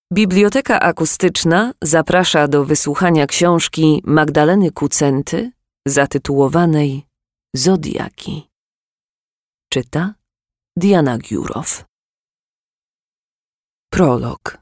Biblioteka Akustyczna zaprasza do wysłuchania książki Magdaleny Kucenty zatytułowanej Zodiaki. Czyta Diana Giurow. Prolog.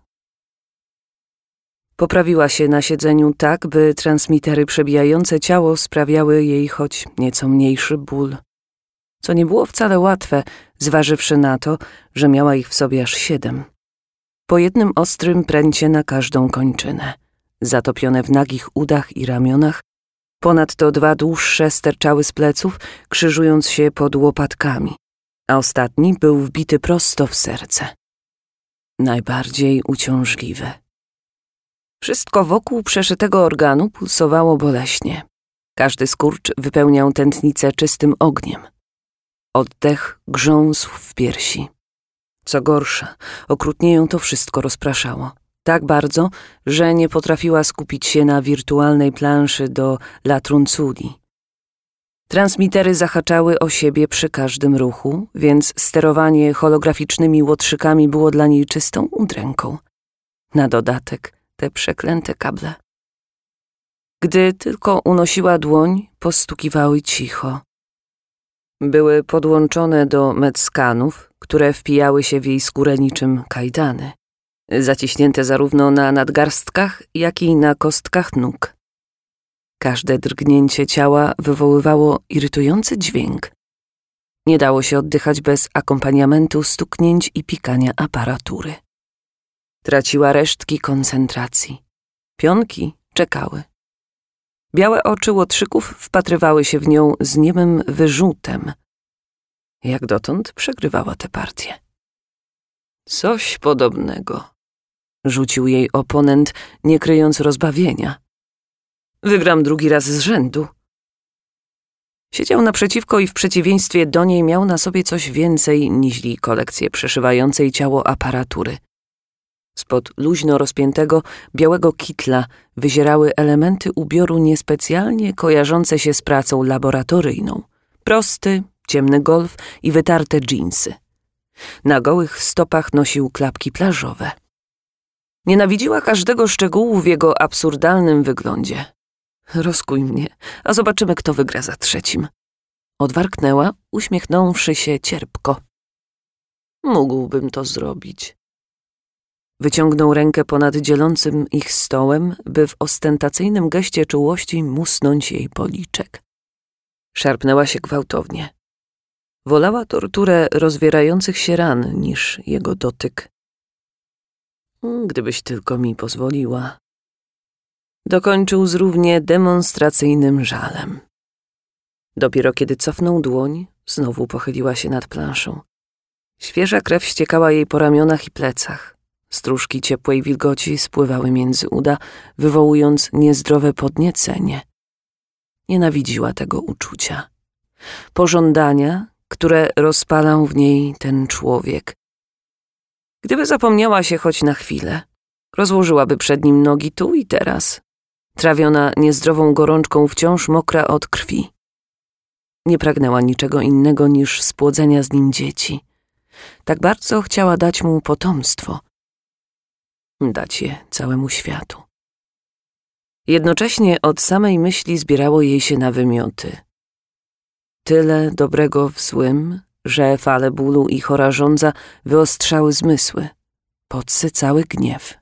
Poprawiła się na siedzeniu tak, by transmitery przebijające ciało sprawiały jej choć nieco mniejszy ból, co nie było wcale łatwe, zważywszy na to, że miała ich w sobie aż 7. Po jednym ostrym pręcie na każdą kończynę, zatopione w nagich udach i ramionach, ponadto 2 dłuższe sterczały z pleców, krzyżując się pod łopatkami, a ostatni był wbity prosto w serce. Najbardziej uciążliwy. Wszystko wokół przeszytego organu pulsowało boleśnie. Każdy skurcz wypełniał tętnicę czystym ogniem. Oddech grząsł w piersi. Co gorsza, okrutnie ją to wszystko rozpraszało. Tak bardzo, że nie potrafiła skupić się na wirtualnej planszy do La Trunculi. Transmitery zahaczały o siebie przy każdym ruchu, więc sterowanie holograficznymi łotrzykami było dla niej czystą udręką. Na dodatek te przeklęte kable. Gdy tylko unosiła dłoń, postukiwały cicho. Były podłączone do medskanów, które wpijały się w jej skórę niczym kajdany, zaciśnięte zarówno na nadgarstkach, jak i na kostkach nóg. Każde drgnięcie ciała wywoływało irytujący dźwięk. Nie dało się oddychać bez akompaniamentu stuknięć i pikania aparatury. Traciła resztki koncentracji. Pionki czekały. Białe oczy łotrzyków wpatrywały się w nią z niemym wyrzutem. Jak dotąd przegrywała tę partię. Coś podobnego, rzucił jej oponent, nie kryjąc rozbawienia. Wygram 2. raz z rzędu. Siedział naprzeciwko i w przeciwieństwie do niej miał na sobie coś więcej niźli kolekcję przeszywającej ciało aparatury. Spod luźno rozpiętego, białego kitla wyzierały elementy ubioru niespecjalnie kojarzące się z pracą laboratoryjną. Prosty, ciemny golf i wytarte dżinsy. Na gołych stopach nosił klapki plażowe. Nienawidziła każdego szczegółu w jego absurdalnym wyglądzie. Rozkuj mnie, a zobaczymy, kto wygra za 3. Odwarknęła, uśmiechnąwszy się cierpko. Mógłbym to zrobić. Wyciągnął rękę ponad dzielącym ich stołem, by w ostentacyjnym geście czułości musnąć jej policzek. Szarpnęła się gwałtownie. Wolała torturę rozwierających się ran niż jego dotyk. Gdybyś tylko mi pozwoliła. Dokończył z równie demonstracyjnym żalem. Dopiero kiedy cofnął dłoń, znowu pochyliła się nad planszą. Świeża krew ściekała jej po ramionach i plecach. Stróżki ciepłej wilgoci spływały między uda, wywołując niezdrowe podniecenie. Nienawidziła tego uczucia. Pożądania, które rozpalał w niej ten człowiek. Gdyby zapomniała się choć na chwilę, rozłożyłaby przed nim nogi tu i teraz, trawiona niezdrową gorączką, wciąż mokra od krwi. Nie pragnęła niczego innego niż spłodzenia z nim dzieci. Tak bardzo chciała dać mu potomstwo. Dać je całemu światu. Jednocześnie od samej myśli zbierało jej się na wymioty. Tyle dobrego w złym, że fale bólu i chora żądza wyostrzały zmysły. Podsycały gniew.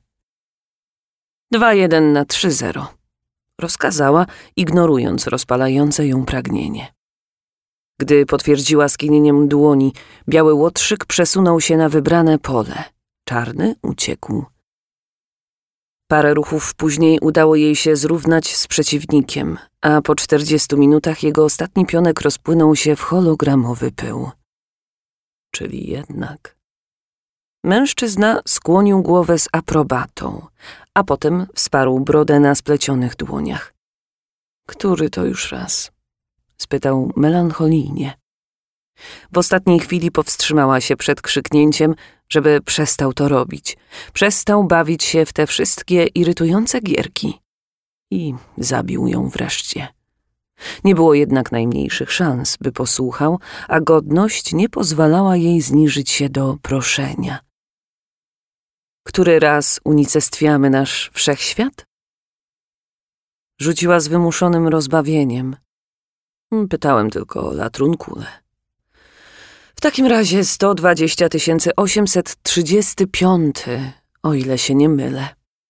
2-1 na 3-0. Rozkazała, ignorując rozpalające ją pragnienie. Gdy potwierdziła skinieniem dłoni, biały łotrzyk przesunął się na wybrane pole. Czarny uciekł. Parę ruchów później udało jej się zrównać z przeciwnikiem, a po 40 minutach jego ostatni pionek rozpłynął się w hologramowy pył. Czyli jednak. Mężczyzna skłonił głowę z aprobatą, a potem wsparł brodę na splecionych dłoniach. Który to już raz? Spytał melancholijnie. W ostatniej chwili powstrzymała się przed krzyknięciem, żeby przestał to robić. Przestał bawić się w te wszystkie irytujące gierki. I zabił ją wreszcie. Nie było jednak najmniejszych szans, by posłuchał, a godność nie pozwalała jej zniżyć się do proszenia. Który raz unicestwiamy nasz wszechświat? Rzuciła z wymuszonym rozbawieniem. Pytałem tylko o latrunkule. W takim razie 120 835, o ile się nie mylę.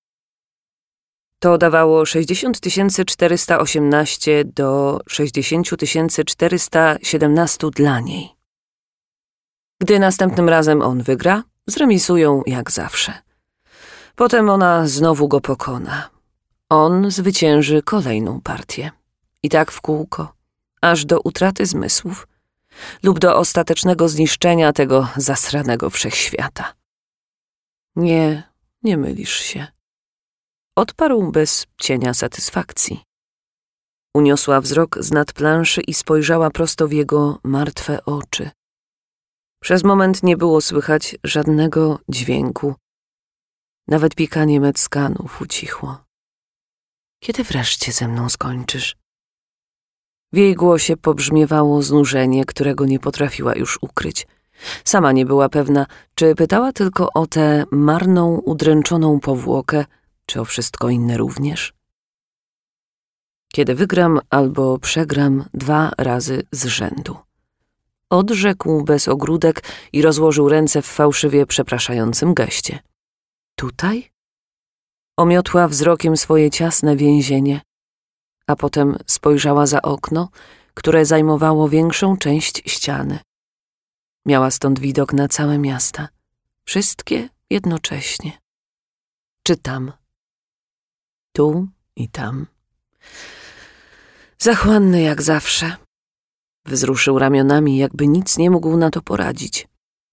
To dawało 60 418 do 60 417 dla niej. Gdy następnym razem on wygra, zremisują jak zawsze. Potem ona znowu go pokona. On zwycięży kolejną partię. I tak w kółko, aż do utraty zmysłów lub do ostatecznego zniszczenia tego zasranego wszechświata. Nie, nie mylisz się. Odparł bez cienia satysfakcji. Uniosła wzrok z nad planszy i spojrzała prosto w jego martwe oczy. Przez moment nie było słychać żadnego dźwięku. Nawet pikanie meckanów ucichło. Kiedy wreszcie ze mną skończysz? W jej głosie pobrzmiewało znużenie, którego nie potrafiła już ukryć. Sama nie była pewna, czy pytała tylko o tę marną, udręczoną powłokę, czy o wszystko inne również. Kiedy wygram albo przegram 2 razy z rzędu. Odrzekł bez ogródek i rozłożył ręce w fałszywie przepraszającym geście. Tutaj? Omiotła wzrokiem swoje ciasne więzienie, a potem spojrzała za okno, które zajmowało większą część ściany. Miała stąd widok na całe miasta, wszystkie jednocześnie. Czy tam? Tu i tam. Zachłanny jak zawsze. Wzruszył ramionami, jakby nic nie mógł na to poradzić.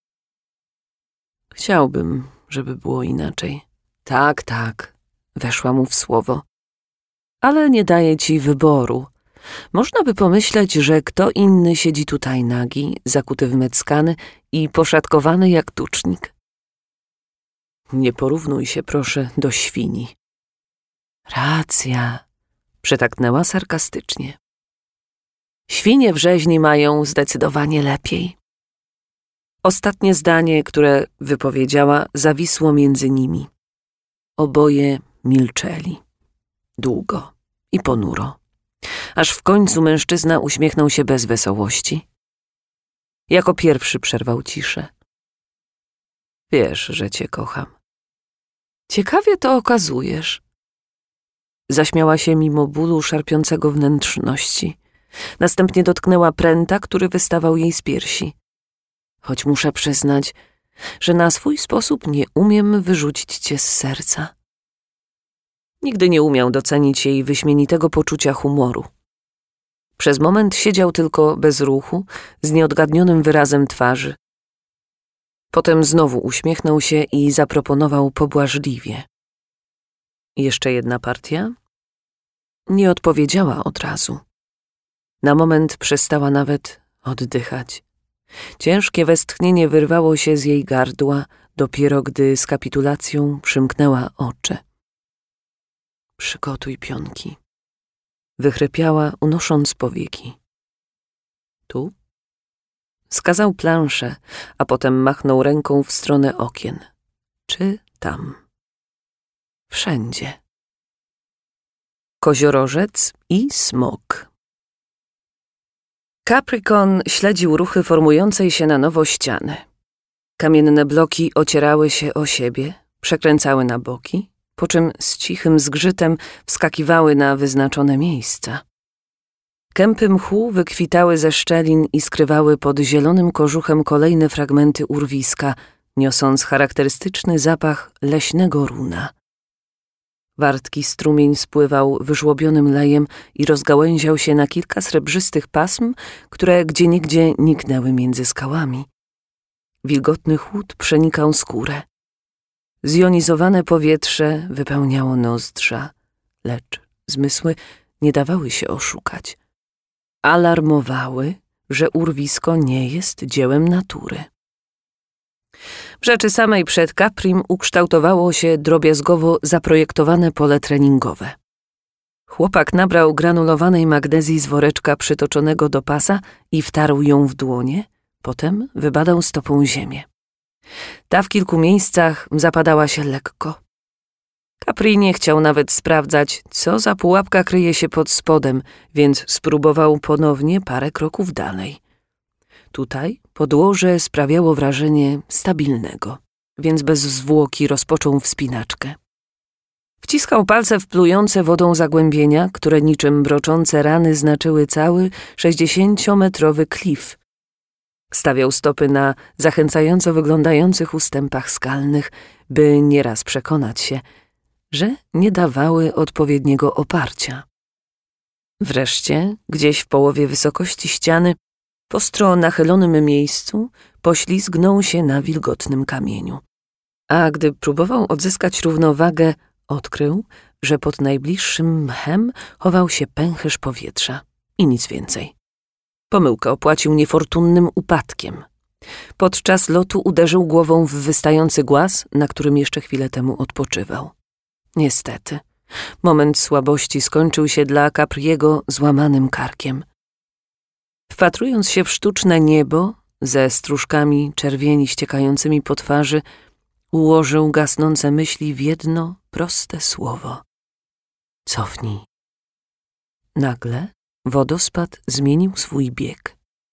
Chciałbym, żeby było inaczej. Tak, tak, weszła mu w słowo. Ale nie daje ci wyboru. Można by pomyśleć, że kto inny siedzi tutaj nagi, zakuty w meckany i poszatkowany jak tucznik. Nie porównuj się, proszę, do świni. Racja, przytaknęła sarkastycznie. Świnie w rzeźni mają zdecydowanie lepiej. Ostatnie zdanie, które wypowiedziała, zawisło między nimi. Oboje milczeli. Długo i ponuro. Aż w końcu mężczyzna uśmiechnął się bez wesołości. Jako pierwszy przerwał ciszę. Wiesz, że cię kocham. Ciekawie to okazujesz. Zaśmiała się mimo bólu szarpiącego wnętrzności. Następnie dotknęła pręta, który wystawał jej z piersi. Choć muszę przyznać, że na swój sposób nie umiem wyrzucić cię z serca. Nigdy nie umiał docenić jej wyśmienitego poczucia humoru. Przez moment siedział tylko bez ruchu, z nieodgadnionym wyrazem twarzy. Potem znowu uśmiechnął się i zaproponował pobłażliwie. Jeszcze jedna partia? Nie odpowiedziała od razu. Na moment przestała nawet oddychać. Ciężkie westchnienie wyrwało się z jej gardła, dopiero gdy z kapitulacją przymknęła oczy. Przygotuj pionki. Wychrypiała, unosząc powieki. Tu? Wskazał planszę, a potem machnął ręką w stronę okien. Czy tam? Wszędzie. Koziorożec i smok. Capricorn śledził ruchy formującej się na nowo ściany. Kamienne bloki ocierały się o siebie, przekręcały na boki, po czym z cichym zgrzytem wskakiwały na wyznaczone miejsca. Kępy mchu wykwitały ze szczelin i skrywały pod zielonym kożuchem kolejne fragmenty urwiska, niosąc charakterystyczny zapach leśnego runa. Wartki strumień spływał wyżłobionym lejem i rozgałęział się na kilka srebrzystych pasm, które gdzieniegdzie niknęły między skałami. Wilgotny chłód przenikał skórę. Zjonizowane powietrze wypełniało nozdrza, lecz zmysły nie dawały się oszukać. Alarmowały, że urwisko nie jest dziełem natury. W rzeczy samej przed Caprim ukształtowało się drobiazgowo zaprojektowane pole treningowe. Chłopak nabrał granulowanej magnezji z woreczka przytoczonego do pasa i wtarł ją w dłonie, potem wybadał stopą ziemię. Ta w kilku miejscach zapadała się lekko. Capri nie chciał nawet sprawdzać, co za pułapka kryje się pod spodem, więc spróbował ponownie parę kroków dalej. Tutaj podłoże sprawiało wrażenie stabilnego, więc bez zwłoki rozpoczął wspinaczkę. Wciskał palce w plujące wodą zagłębienia, które niczym broczące rany znaczyły cały 60-metrowy klif. Stawiał stopy na zachęcająco wyglądających ustępach skalnych, by nieraz przekonać się, że nie dawały odpowiedniego oparcia. Wreszcie, gdzieś w połowie wysokości ściany, w ostro nachylonym miejscu, poślizgnął się na wilgotnym kamieniu. A gdy próbował odzyskać równowagę, odkrył, że pod najbliższym mchem chował się pęcherz powietrza i nic więcej. Pomyłkę opłacił niefortunnym upadkiem. Podczas lotu uderzył głową w wystający głaz, na którym jeszcze chwilę temu odpoczywał. Niestety, moment słabości skończył się dla Capriego złamanym karkiem. Wpatrując się w sztuczne niebo, ze stróżkami czerwieni ściekającymi po twarzy, ułożył gasnące myśli w jedno proste słowo. Cofnij. Nagle wodospad zmienił swój bieg.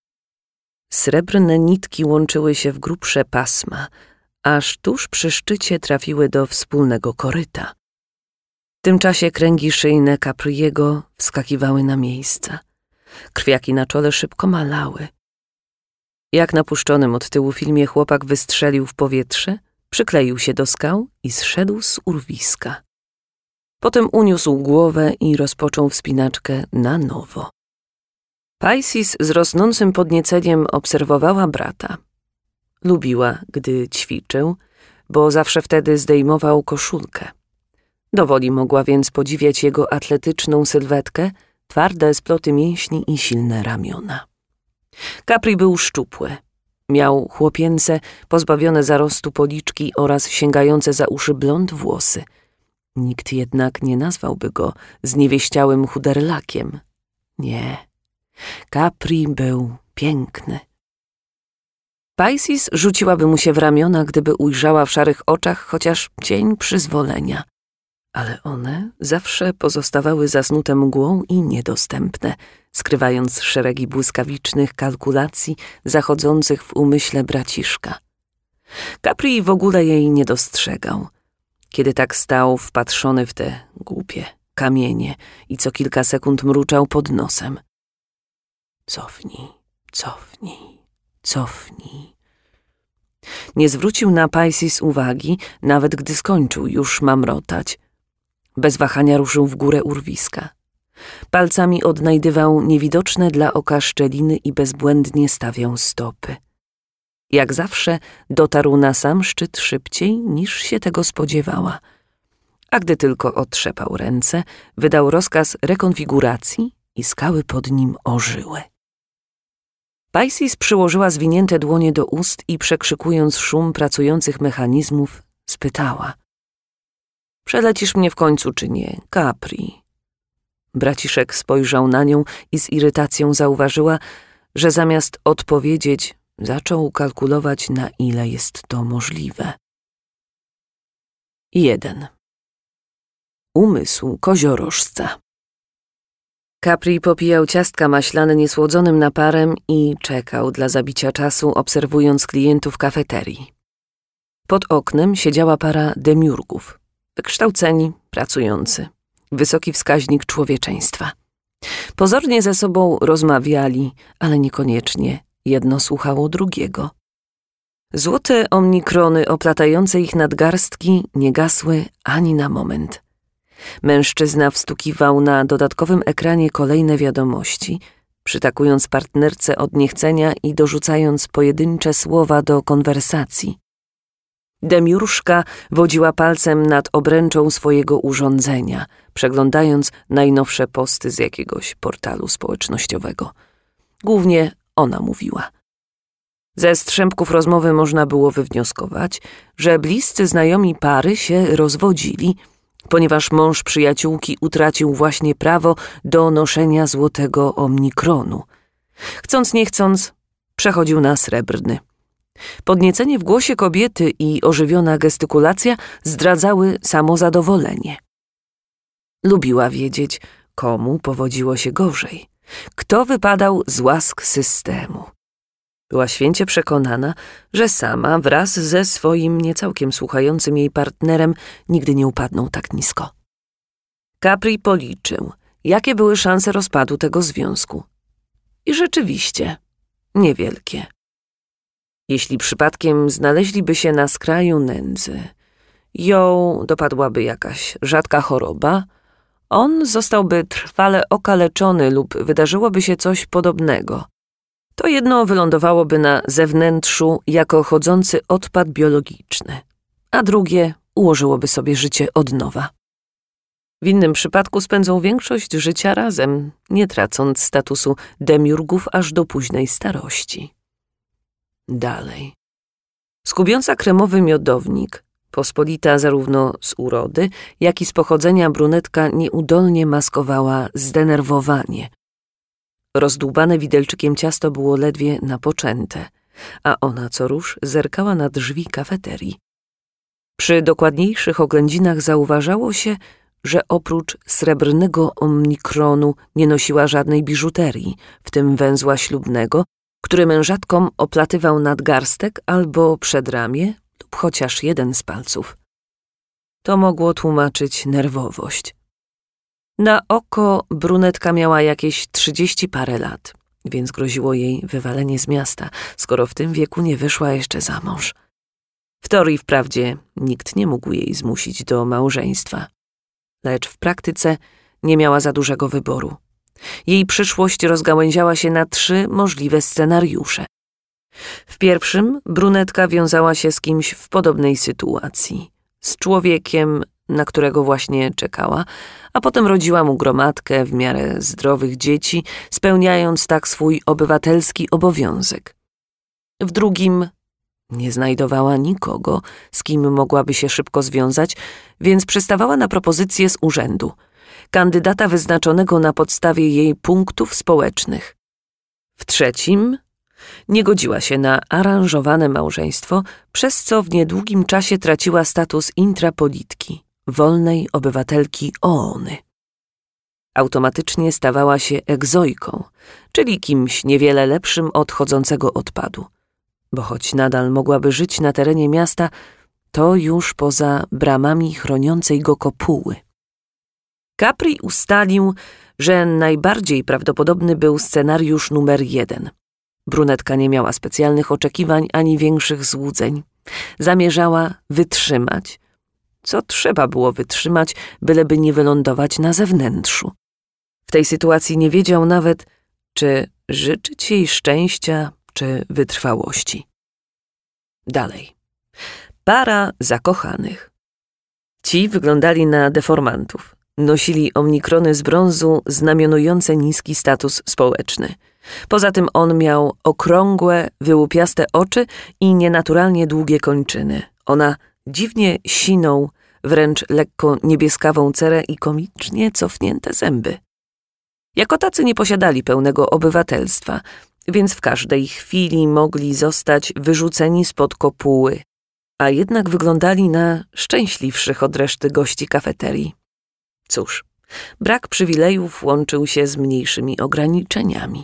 Srebrne nitki łączyły się w grubsze pasma, aż tuż przy szczycie trafiły do wspólnego koryta. W tym czasie kręgi szyjne Capriego wskakiwały na miejsca. Krwiaki na czole szybko malały. Jak na puszczonym od tyłu filmie chłopak wystrzelił w powietrze, przykleił się do skał i zszedł z urwiska. Potem uniósł głowę i rozpoczął wspinaczkę na nowo. Paisis z rosnącym podnieceniem obserwowała brata. Lubiła, gdy ćwiczył, bo zawsze wtedy zdejmował koszulkę. Dowoli mogła więc podziwiać jego atletyczną sylwetkę, twarde sploty mięśni i silne ramiona. Capri był szczupły. Miał chłopięce, pozbawione zarostu policzki oraz sięgające za uszy blond włosy. Nikt jednak nie nazwałby go zniewieściałym chuderlakiem. Nie. Capri był piękny. Paisis rzuciłaby mu się w ramiona, gdyby ujrzała w szarych oczach chociaż cień przyzwolenia. Ale one zawsze pozostawały zasnute mgłą i niedostępne, skrywając szeregi błyskawicznych kalkulacji zachodzących w umyśle braciszka. Capri w ogóle jej nie dostrzegał. Kiedy tak stał wpatrzony w te głupie kamienie i co kilka sekund mruczał pod nosem. Cofnij, cofnij, cofnij. Nie zwrócił na Paisis uwagi, nawet gdy skończył już mamrotać. Bez wahania ruszył w górę urwiska. Palcami odnajdywał niewidoczne dla oka szczeliny i bezbłędnie stawiał stopy. Jak zawsze dotarł na sam szczyt szybciej, niż się tego spodziewała. A gdy tylko otrzepał ręce, wydał rozkaz rekonfiguracji i skały pod nim ożyły. Paisis przyłożyła zwinięte dłonie do ust i przekrzykując szum pracujących mechanizmów, spytała. Przelecisz mnie w końcu czy nie, Capri? Braciszek spojrzał na nią i z irytacją zauważyła, że zamiast odpowiedzieć, zaczął kalkulować, na ile jest to możliwe. 1. Umysł koziorożca. Capri popijał ciastka maślane niesłodzonym naparem i czekał dla zabicia czasu, obserwując klientów kafeterii. Pod oknem siedziała para demiurgów, wykształceni, pracujący, wysoki wskaźnik człowieczeństwa. Pozornie ze sobą rozmawiali, ale niekoniecznie jedno słuchało drugiego. Złote omnikrony oplatające ich nadgarstki nie gasły ani na moment. Mężczyzna wstukiwał na dodatkowym ekranie kolejne wiadomości, przytakując partnerce od niechcenia i dorzucając pojedyncze słowa do konwersacji. Demiurżka wodziła palcem nad obręczą swojego urządzenia, przeglądając najnowsze posty z jakiegoś portalu społecznościowego. Głównie ona mówiła. Ze strzępków rozmowy można było wywnioskować, że bliscy znajomi pary się rozwodzili, ponieważ mąż przyjaciółki utracił właśnie prawo do noszenia złotego omnikronu. Chcąc nie chcąc, przechodził na srebrny. Podniecenie w głosie kobiety i ożywiona gestykulacja zdradzały samozadowolenie. Lubiła wiedzieć, komu powodziło się gorzej, kto wypadał z łask systemu. Była święcie przekonana, że sama wraz ze swoim niecałkiem słuchającym jej partnerem nigdy nie upadną tak nisko. Capri policzył, jakie były szanse rozpadu tego związku. I rzeczywiście niewielkie. Jeśli przypadkiem znaleźliby się na skraju nędzy, ją dopadłaby jakaś rzadka choroba, on zostałby trwale okaleczony lub wydarzyłoby się coś podobnego. To jedno wylądowałoby na zewnętrzu jako chodzący odpad biologiczny, a drugie ułożyłoby sobie życie od nowa. W innym przypadku spędzą większość życia razem, nie tracąc statusu demiurgów aż do późnej starości. Dalej. Skubiąca kremowy miodownik, pospolita zarówno z urody, jak i z pochodzenia brunetka nieudolnie maskowała zdenerwowanie. Rozdłubane widelczykiem ciasto było ledwie napoczęte, a ona co rusz zerkała na drzwi kafeterii. Przy dokładniejszych oględzinach zauważało się, że oprócz srebrnego omnikronu nie nosiła żadnej biżuterii, w tym węzła ślubnego, który mężatkom oplatywał nadgarstek albo przedramię lub chociaż jeden z palców. To mogło tłumaczyć nerwowość. Na oko brunetka miała jakieś 30 parę lat, więc groziło jej wywalenie z miasta, skoro w tym wieku nie wyszła jeszcze za mąż. W teorii wprawdzie nikt nie mógł jej zmusić do małżeństwa, lecz w praktyce nie miała za dużego wyboru. Jej przyszłość rozgałęziała się na 3 możliwe scenariusze. W pierwszym brunetka wiązała się z kimś w podobnej sytuacji, z człowiekiem, na którego właśnie czekała, a potem rodziła mu gromadkę w miarę zdrowych dzieci, spełniając tak swój obywatelski obowiązek. W drugim nie znajdowała nikogo, z kim mogłaby się szybko związać, więc przystawała na propozycję z urzędu, kandydata wyznaczonego na podstawie jej punktów społecznych. W trzecim nie godziła się na aranżowane małżeństwo, przez co w niedługim czasie traciła status intrapolitki, wolnej obywatelki Oony. Automatycznie stawała się egzojką, czyli kimś niewiele lepszym od chodzącego odpadu, bo choć nadal mogłaby żyć na terenie miasta, to już poza bramami chroniącej go kopuły. Capri ustalił, że najbardziej prawdopodobny był scenariusz numer 1. Brunetka nie miała specjalnych oczekiwań ani większych złudzeń. Zamierzała wytrzymać, co trzeba było wytrzymać, byleby nie wylądować na zewnętrzu. W tej sytuacji nie wiedział nawet, czy życzyć jej szczęścia, czy wytrwałości. Dalej. Para zakochanych. Ci wyglądali na deformantów. Nosili omnikrony z brązu znamionujące niski status społeczny. Poza tym on miał okrągłe, wyłupiaste oczy i nienaturalnie długie kończyny. Ona dziwnie siną, wręcz lekko niebieskawą cerę i komicznie cofnięte zęby. Jako tacy nie posiadali pełnego obywatelstwa, więc w każdej chwili mogli zostać wyrzuceni spod kopuły, a jednak wyglądali na szczęśliwszych od reszty gości kafeterii. Cóż, brak przywilejów łączył się z mniejszymi ograniczeniami.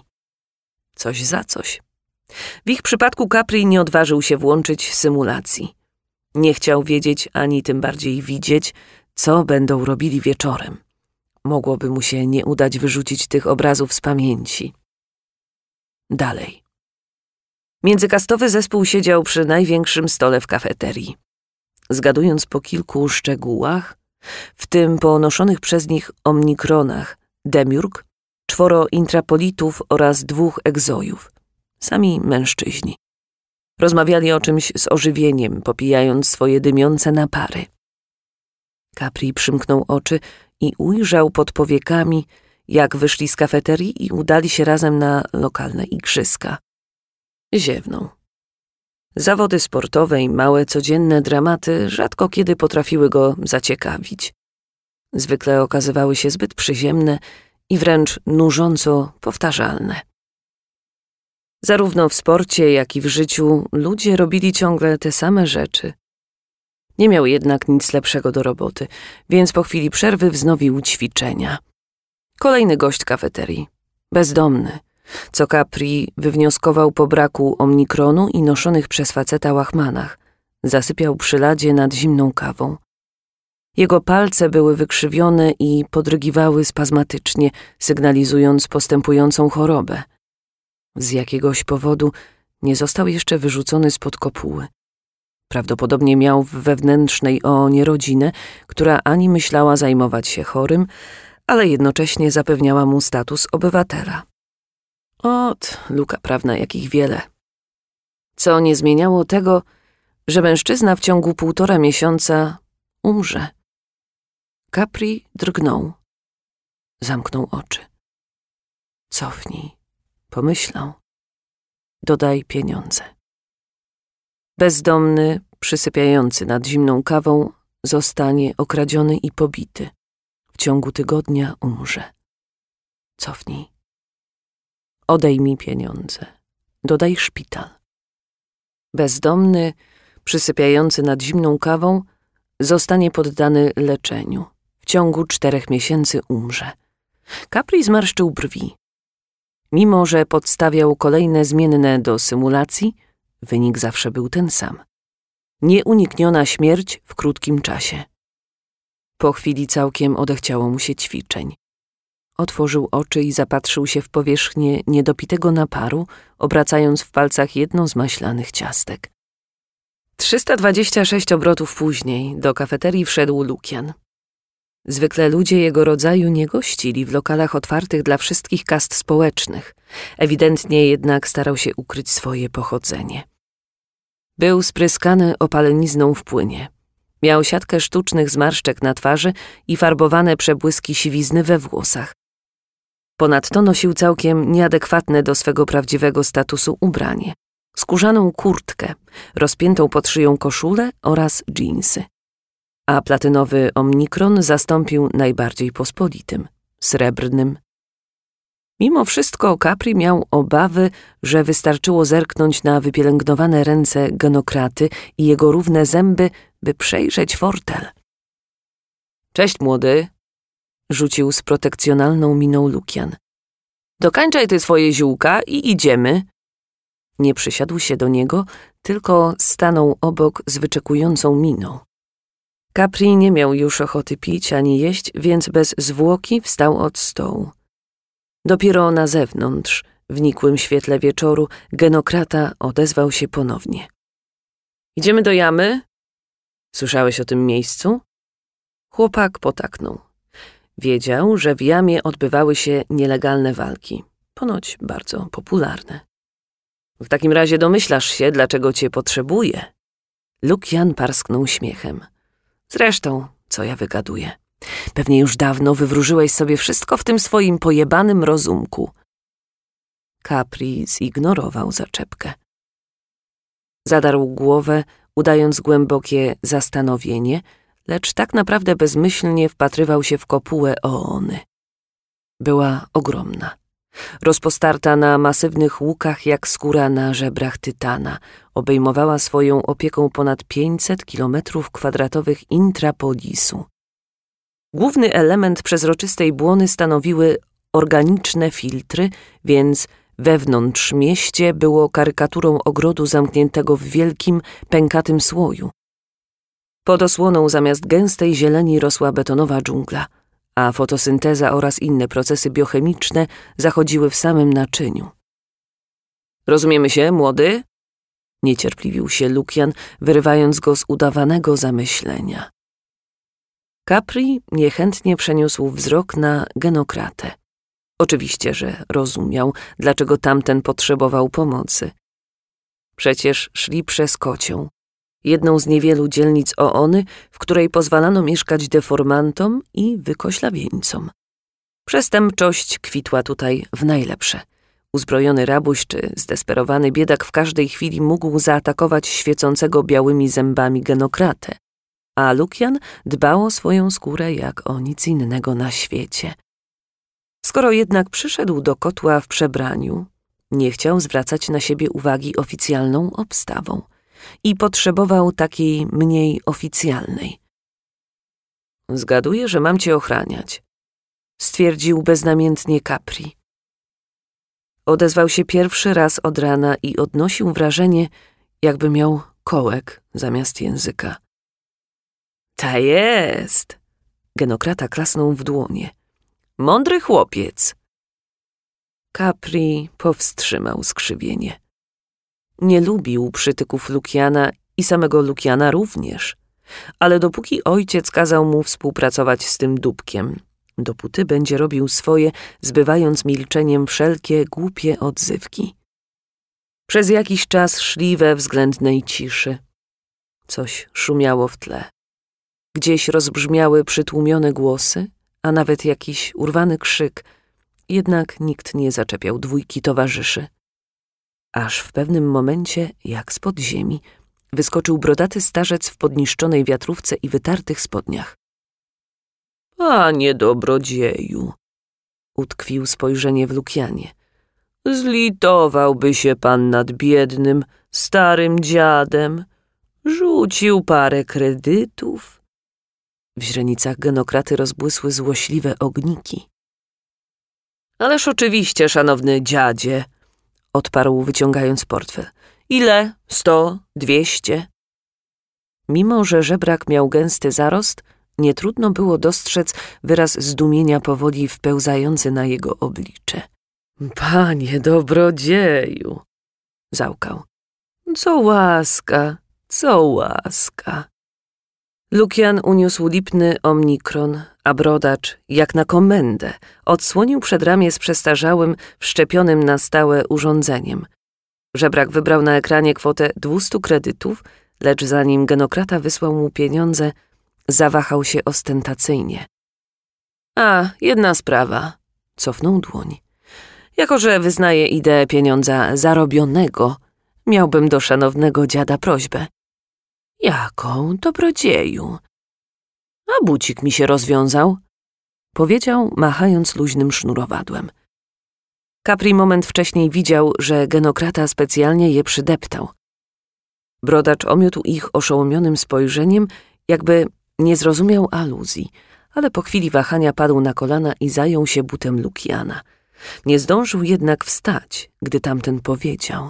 Coś za coś. W ich przypadku Capri nie odważył się włączyć symulacji. Nie chciał wiedzieć, ani tym bardziej widzieć, co będą robili wieczorem. Mogłoby mu się nie udać wyrzucić tych obrazów z pamięci. Dalej. Międzykastowy zespół siedział przy największym stole w kafeterii. Zgadując po kilku szczegółach, w tym po noszonych przez nich omnikronach, demiurg, 4 intrapolitów oraz 2 egzojów, sami mężczyźni. Rozmawiali o czymś z ożywieniem, popijając swoje dymiące napary. Capri przymknął oczy i ujrzał pod powiekami, jak wyszli z kafeterii i udali się razem na lokalne igrzyska. Ziewnął. Zawody sportowe i małe, codzienne dramaty rzadko kiedy potrafiły go zaciekawić. Zwykle okazywały się zbyt przyziemne i wręcz nużąco powtarzalne. Zarówno w sporcie, jak i w życiu ludzie robili ciągle te same rzeczy. Nie miał jednak nic lepszego do roboty, więc po chwili przerwy wznowił ćwiczenia. Kolejny gość kafeterii. Bezdomny, co Capri wywnioskował po braku omnikronu i noszonych przez faceta łachmanach. Zasypiał przy ladzie nad zimną kawą. Jego palce były wykrzywione i podrygiwały spazmatycznie, sygnalizując postępującą chorobę. Z jakiegoś powodu nie został jeszcze wyrzucony spod kopuły. Prawdopodobnie miał w wewnętrznej Oonie rodzinę, która ani myślała zajmować się chorym, ale jednocześnie zapewniała mu status obywatela. Luka prawna jakich wiele. Co nie zmieniało tego, że mężczyzna w ciągu 1,5 miesiąca umrze. Capri drgnął. Zamknął oczy. Cofnij, pomyślał. Dodaj pieniądze. Bezdomny, przysypiający nad zimną kawą, zostanie okradziony i pobity. W ciągu tygodnia umrze. Cofnij. Odejmij pieniądze. Dodaj szpital. Bezdomny, przysypiający nad zimną kawą, zostanie poddany leczeniu. W ciągu 4 miesięcy umrze. Capri zmarszczył brwi. Mimo że podstawiał kolejne zmienne do symulacji, wynik zawsze był ten sam. Nieunikniona śmierć w krótkim czasie. Po chwili całkiem odechciało mu się ćwiczeń. Otworzył oczy i zapatrzył się w powierzchnię niedopitego naparu, obracając w palcach jedno z maślanych ciastek. 326 obrotów później do kafeterii wszedł Lukian. Zwykle ludzie jego rodzaju nie gościli w lokalach otwartych dla wszystkich kast społecznych. Ewidentnie jednak starał się ukryć swoje pochodzenie. Był spryskany opalenizną w płynie. Miał siatkę sztucznych zmarszczek na twarzy i farbowane przebłyski siwizny we włosach. Ponadto nosił całkiem nieadekwatne do swego prawdziwego statusu ubranie. Skórzaną kurtkę, rozpiętą pod szyją koszulę oraz dżinsy. A platynowy omnikron zastąpił najbardziej pospolitym, srebrnym. Mimo wszystko Capri miał obawy, że wystarczyło zerknąć na wypielęgnowane ręce genokraty i jego równe zęby, by przejrzeć fortel. Cześć, młody, rzucił z protekcjonalną miną Lukian. Dokańczaj ty swoje ziółka i idziemy. Nie przysiadł się do niego, tylko stanął obok z wyczekującą miną. Capri nie miał już ochoty pić ani jeść, więc bez zwłoki wstał od stołu. Dopiero na zewnątrz, w nikłym świetle wieczoru, genokrata odezwał się ponownie. Idziemy do jamy? Słyszałeś o tym miejscu? Chłopak potaknął. Wiedział, że w jamie odbywały się nielegalne walki, ponoć bardzo popularne. W takim razie domyślasz się, dlaczego cię potrzebuję. Lukian parsknął śmiechem. Zresztą, co ja wygaduję? Pewnie już dawno wywróżyłeś sobie wszystko w tym swoim pojebanym rozumku. Capri zignorował zaczepkę. Zadarł głowę, udając głębokie zastanowienie, lecz tak naprawdę bezmyślnie wpatrywał się w kopułę Oony. Była ogromna. Rozpostarta na masywnych łukach jak skóra na żebrach tytana, obejmowała swoją opieką ponad 500 km² intrapolisu. Główny element przezroczystej błony stanowiły organiczne filtry, więc wewnątrz mieście było karykaturą ogrodu zamkniętego w wielkim, pękatym słoju. Pod osłoną zamiast gęstej zieleni rosła betonowa dżungla, a fotosynteza oraz inne procesy biochemiczne zachodziły w samym naczyniu. Rozumiemy się, młody? Niecierpliwił się Lukian, wyrywając go z udawanego zamyślenia. Capri niechętnie przeniósł wzrok na genokratę. Oczywiście, że rozumiał, dlaczego tamten potrzebował pomocy. Przecież szli przez Kocią, jedną z niewielu dzielnic Oony, w której pozwalano mieszkać deformantom i wykoślawieńcom. Przestępczość kwitła tutaj w najlepsze. Uzbrojony rabuś czy zdesperowany biedak w każdej chwili mógł zaatakować świecącego białymi zębami genokratę, a Lukian dbał o swoją skórę jak o nic innego na świecie. Skoro jednak przyszedł do kotła w przebraniu, Nie chciał zwracać na siebie uwagi oficjalną obstawą i potrzebował takiej mniej oficjalnej. Zgaduję, że mam cię ochraniać, stwierdził beznamiętnie Capri. Odezwał się pierwszy raz od rana i odnosił wrażenie, jakby miał kołek zamiast języka. Ta jest! Genokrata klasnął w dłonie. Mądry chłopiec! Capri powstrzymał skrzywienie. Nie lubił przytyków Lukiana i samego Lukiana również, ale dopóki ojciec kazał mu współpracować z tym dupkiem, dopóty będzie robił swoje, zbywając milczeniem wszelkie głupie odzywki. Przez jakiś czas szli we względnej ciszy. Coś szumiało w tle. Gdzieś rozbrzmiały przytłumione głosy, a nawet jakiś urwany krzyk, jednak nikt nie zaczepiał dwójki towarzyszy. Aż w pewnym momencie, jak spod ziemi, wyskoczył brodaty starzec w podniszczonej wiatrówce i wytartych spodniach. Panie dobrodzieju, utkwił spojrzenie w Lukianie. Zlitowałby się pan nad biednym, starym dziadem. Rzucił parę kredytów. W źrenicach genokraty rozbłysły złośliwe ogniki. Ależ oczywiście, szanowny dziadzie, odparł wyciągając portfel. Ile? 100? 200? Mimo że żebrak miał gęsty zarost, nietrudno było dostrzec wyraz zdumienia powoli wpełzający na jego oblicze. Panie dobrodzieju, załkał. Co łaska, co łaska. Lukian uniósł lipny omnikron, a brodacz, jak na komendę, odsłonił przedramię z przestarzałym, wszczepionym na stałe urządzeniem. Żebrak wybrał na ekranie kwotę 200 kredytów, lecz zanim genokrata wysłał mu pieniądze, zawahał się ostentacyjnie. A, jedna sprawa, cofnął dłoń. Jako że wyznaję ideę pieniądza zarobionego, miałbym do szanownego dziada prośbę. Jaką, dobrodzieju? A bucik mi się rozwiązał, powiedział, machając luźnym sznurowadłem. Capri moment wcześniej widział, że genokrata specjalnie je przydeptał. Brodacz omiótł ich oszołomionym spojrzeniem, jakby nie zrozumiał aluzji, ale po chwili wahania padł na kolana i zajął się butem Lukiana. Nie zdążył jednak wstać, gdy tamten powiedział.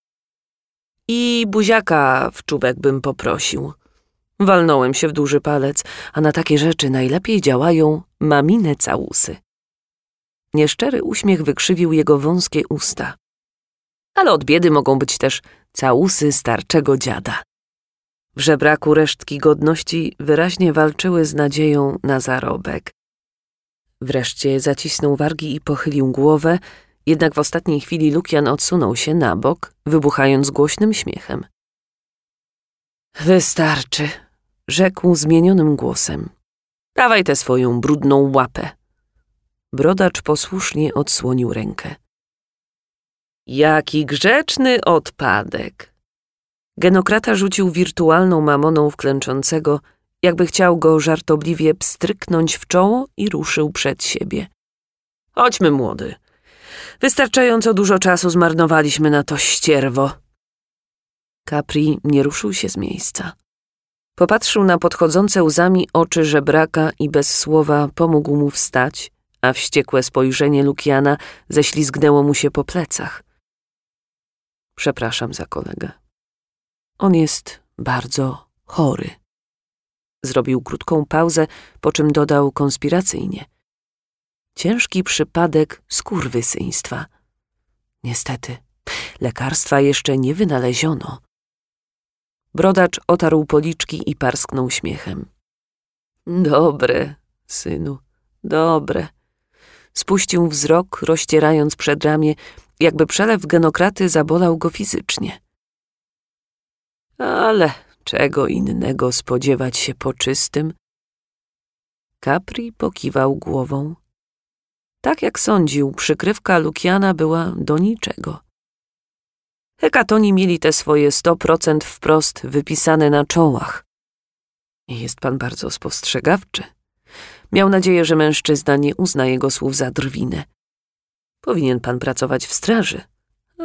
I buziaka w czubek bym poprosił. Walnąłem się w duży palec, a na takie rzeczy najlepiej działają mamine całusy. Nieszczery uśmiech wykrzywił jego wąskie usta. Ale od biedy mogą być też całusy starczego dziada. W żebraku resztki godności wyraźnie walczyły z nadzieją na zarobek. Wreszcie zacisnął wargi i pochylił głowę, jednak w ostatniej chwili Lukian odsunął się na bok, wybuchając głośnym śmiechem. Wystarczy, rzekł zmienionym głosem. Dawaj tę swoją brudną łapę. Brodacz posłusznie odsłonił rękę. Jaki grzeczny odpadek! Genokrata rzucił wirtualną mamoną w klęczącego, jakby chciał go żartobliwie pstryknąć w czoło i ruszył przed siebie. Chodźmy, młody. Wystarczająco dużo czasu zmarnowaliśmy na to ścierwo. Capri nie ruszył się z miejsca. Popatrzył na podchodzące łzami oczy żebraka i bez słowa pomógł mu wstać, a wściekłe spojrzenie Lukiana ześlizgnęło mu się po plecach. Przepraszam za kolegę. On jest bardzo chory. Zrobił krótką pauzę, po czym dodał konspiracyjnie. Ciężki przypadek skurwysyństwa. Niestety, lekarstwa jeszcze nie wynaleziono. Brodacz otarł policzki i parsknął śmiechem. Dobre, synu, dobre. Spuścił wzrok, rozcierając przedramię, jakby przelew genokraty zabolał go fizycznie. Ale czego innego spodziewać się po czystym? Capri pokiwał głową. Tak jak sądził, przykrywka Lukiana była do niczego. Hekatoni mieli te swoje 100% wprost wypisane na czołach. I jest pan bardzo spostrzegawczy. Miał nadzieję, że mężczyzna nie uzna jego słów za drwinę. Powinien pan pracować w straży,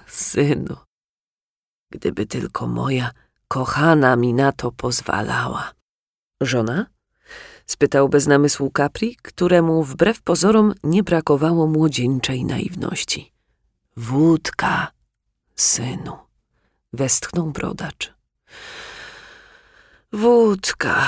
synu, gdyby tylko moja kochana mi na to pozwalała. Żona? Spytał bez namysłu Capri, któremu wbrew pozorom nie brakowało młodzieńczej naiwności. Wódka, synu, westchnął brodacz. Wódka.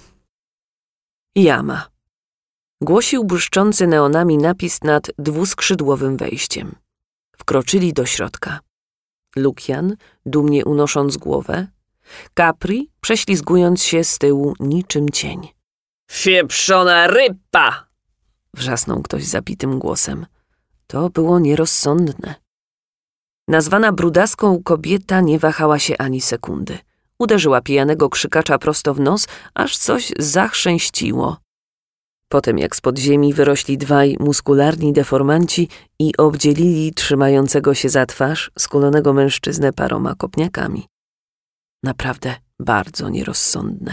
Jama. Głosił błyszczący neonami napis nad dwuskrzydłowym wejściem. Wkroczyli do środka. Lukian, dumnie unosząc głowę, Capri, prześlizgując się z tyłu niczym cień. Fieprzona ryba! Wrzasnął ktoś zapitym głosem. To było nierozsądne. Nazwana brudaską kobieta nie wahała się ani sekundy. Uderzyła pijanego krzykacza prosto w nos, aż coś zachrzęściło. Potem jak z podziemi wyrośli dwaj muskularni deformanci i obdzielili trzymającego się za twarz skulonego mężczyznę paroma kopniakami. Naprawdę bardzo nierozsądne.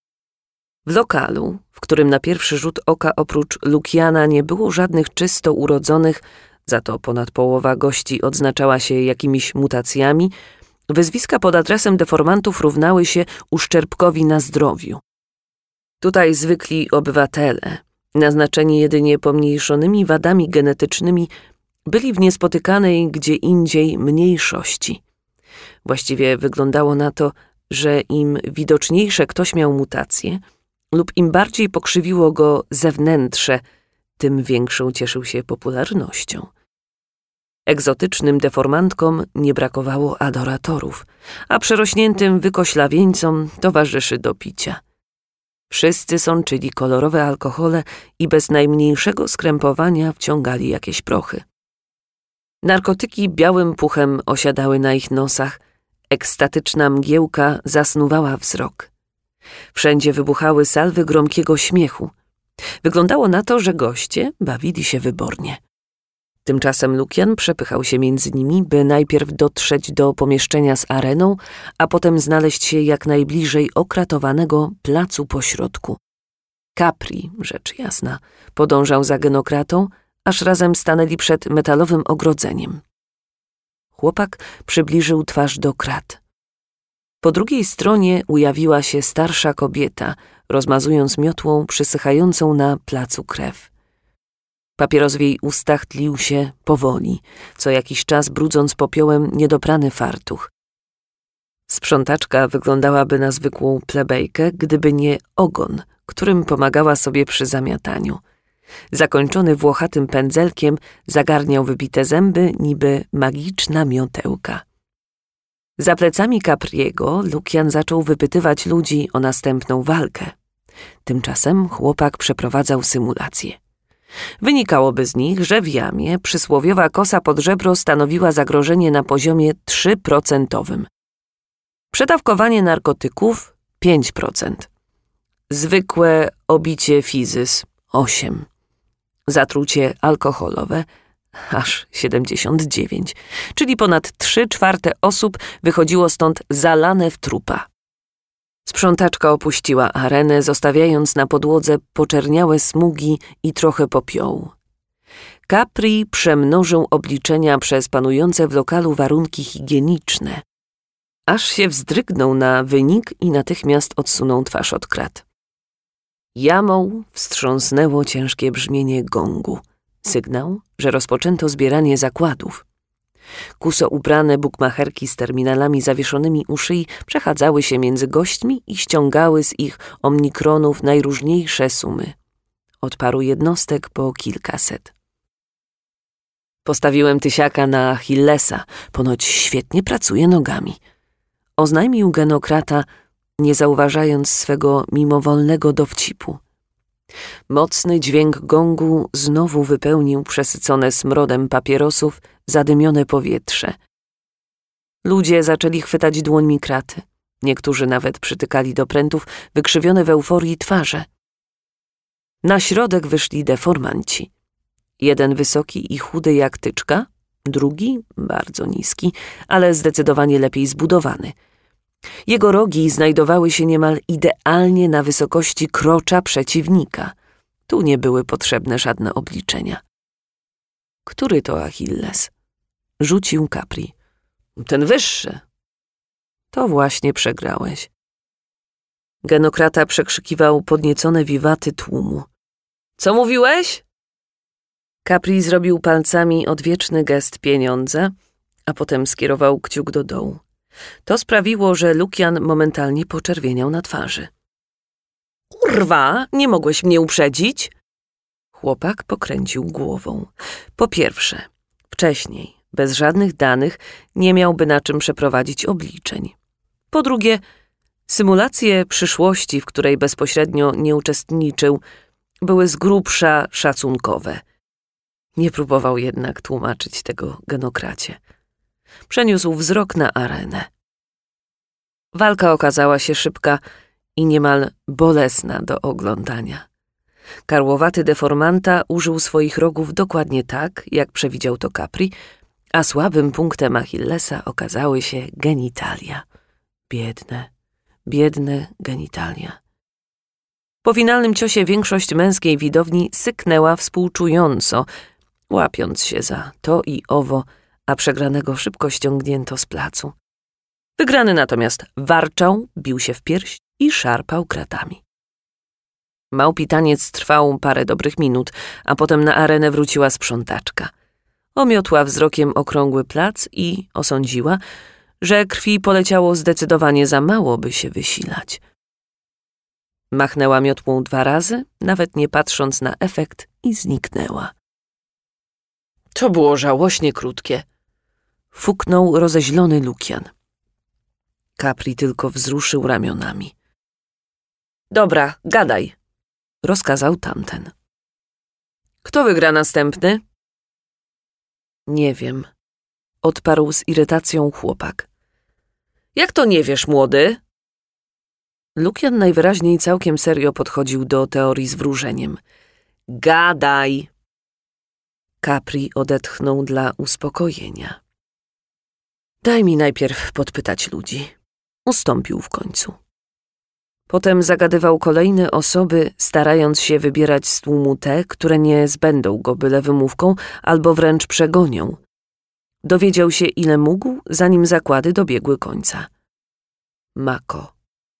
W lokalu, w którym na pierwszy rzut oka oprócz Lukiana nie było żadnych czysto urodzonych, za to ponad połowa gości odznaczała się jakimiś mutacjami, wyzwiska pod adresem deformantów równały się uszczerbkowi na zdrowiu. Tutaj zwykli obywatele, naznaczeni jedynie pomniejszonymi wadami genetycznymi, byli w niespotykanej gdzie indziej mniejszości. Właściwie wyglądało na to, że im widoczniejsze ktoś miał mutacje lub im bardziej pokrzywiło go zewnętrze, tym większą cieszył się popularnością. Egzotycznym deformantkom nie brakowało adoratorów, a przerośniętym wykoślawieńcom towarzyszy do picia. Wszyscy sączyli kolorowe alkohole i bez najmniejszego skrępowania wciągali jakieś prochy. Narkotyki białym puchem osiadały na ich nosach, ekstatyczna mgiełka zasnuwała wzrok. Wszędzie wybuchały salwy gromkiego śmiechu. Wyglądało na to, że goście bawili się wybornie. Tymczasem Lukian przepychał się między nimi, by najpierw dotrzeć do pomieszczenia z areną, a potem znaleźć się jak najbliżej okratowanego placu pośrodku. Capri, rzecz jasna, podążał za genokratą, aż razem stanęli przed metalowym ogrodzeniem. Chłopak przybliżył twarz do krat. Po drugiej stronie ujawiła się starsza kobieta, rozmazując miotłą przysychającą na placu krew. Papieros w jej ustach tlił się powoli, co jakiś czas brudząc popiołem niedoprany fartuch. Sprzątaczka wyglądałaby na zwykłą plebejkę, gdyby nie ogon, którym pomagała sobie przy zamiataniu. Zakończony włochatym pędzelkiem zagarniał wybite zęby niby magiczna miotełka. Za plecami Capriego Lukian zaczął wypytywać ludzi o następną walkę. Tymczasem chłopak przeprowadzał symulację. Wynikałoby z nich, że w jamie przysłowiowa kosa pod żebro stanowiła zagrożenie na poziomie 3%. Przedawkowanie narkotyków 5%. Zwykłe obicie fizys 8%. Zatrucie alkoholowe aż 79%, czyli ponad 3/4 osób wychodziło stąd zalane w trupa. Sprzątaczka opuściła arenę, zostawiając na podłodze poczerniałe smugi i trochę popiołu. Capri przemnożył obliczenia przez panujące w lokalu warunki higieniczne. Aż się wzdrygnął na wynik i natychmiast odsunął twarz od krat. Jamą wstrząsnęło ciężkie brzmienie gongu. Sygnał, że rozpoczęto zbieranie zakładów. Kuso ubrane bukmacherki z terminalami zawieszonymi u szyi przechadzały się między gośćmi i ściągały z ich omnikronów najróżniejsze sumy. Od paru jednostek po kilkaset. Postawiłem tysiaka na Achillesa, ponoć świetnie pracuje nogami. Oznajmił genokrata, nie zauważając swego mimowolnego dowcipu. Mocny dźwięk gongu znowu wypełnił przesycone smrodem papierosów zadymione powietrze. Ludzie zaczęli chwytać dłońmi kraty. Niektórzy nawet przytykali do prętów wykrzywione w euforii twarze. Na środek wyszli deformanci. Jeden wysoki i chudy jak tyczka, drugi bardzo niski, ale zdecydowanie lepiej zbudowany. Jego rogi znajdowały się niemal idealnie na wysokości krocza przeciwnika. Tu nie były potrzebne żadne obliczenia. Który to Achilles? Rzucił Capri. Ten wyższy. To właśnie przegrałeś. Genokrata przekrzykiwał podniecone wiwaty tłumu. Co mówiłeś? Capri zrobił palcami odwieczny gest pieniądza, a potem skierował kciuk do dołu. To sprawiło, że Lukian momentalnie poczerwieniał na twarzy. Kurwa, nie mogłeś mnie uprzedzić? Chłopak pokręcił głową. Po pierwsze, wcześniej, bez żadnych danych, nie miałby na czym przeprowadzić obliczeń. Po drugie, symulacje przyszłości, w której bezpośrednio nie uczestniczył, były z grubsza szacunkowe. Nie próbował jednak tłumaczyć tego genokracie. Przeniósł wzrok na arenę. Walka okazała się szybka i niemal bolesna do oglądania. Karłowaty deformanta użył swoich rogów dokładnie tak, jak przewidział to Capri, a słabym punktem Achillesa okazały się genitalia. Biedne genitalia. Po finalnym ciosie większość męskiej widowni syknęła współczująco, łapiąc się za to i owo, a przegranego szybko ściągnięto z placu. Wygrany natomiast warczał, bił się w pierś i szarpał kratami. Małpi taniec trwał parę dobrych minut, a potem na arenę wróciła sprzątaczka. Omiotła wzrokiem okrągły plac i osądziła, że krwi poleciało zdecydowanie za mało, by się wysilać. Machnęła miotłą 2 razy, nawet nie patrząc na efekt, i zniknęła. To było żałośnie krótkie. Fuknął rozeźlony Lukian. Capri tylko wzruszył ramionami. Dobra, gadaj, rozkazał tamten. Kto wygra następny? Nie wiem, odparł z irytacją chłopak. Jak to nie wiesz, młody? Lukian najwyraźniej całkiem serio podchodził do teorii z wróżeniem. Gadaj! Capri odetchnął dla uspokojenia. Daj mi najpierw podpytać ludzi. Ustąpił w końcu. Potem zagadywał kolejne osoby, starając się wybierać z tłumu te, które nie zbędą go byle wymówką albo wręcz przegonią. Dowiedział się, ile mógł, zanim zakłady dobiegły końca. Mako.